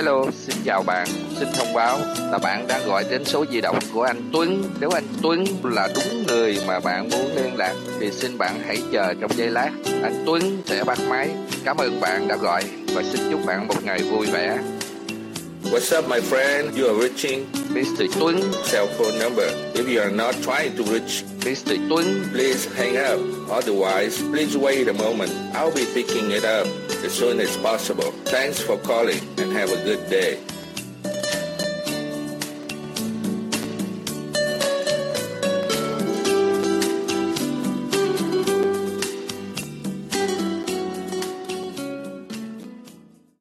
Hello, xin chào bạn. Xin thông báo là bạn đang gọi đến số di động của anh Tuấn. Nếu anh Tuấn là đúng người mà bạn muốn liên lạc thì xin bạn hãy chờ trong giây lát. Anh Tuấn sẽ bắt máy. Cảm ơn bạn đã gọi và xin chúc bạn một ngày vui vẻ. What's up, my friend? You are reaching Mr. Tuấn. Cell phone number. If you are not trying to reach Mr. Tuấn, please hang up. Otherwise, please wait a moment. I'll be picking it up as soon as possible. Thanks for calling and have a good day.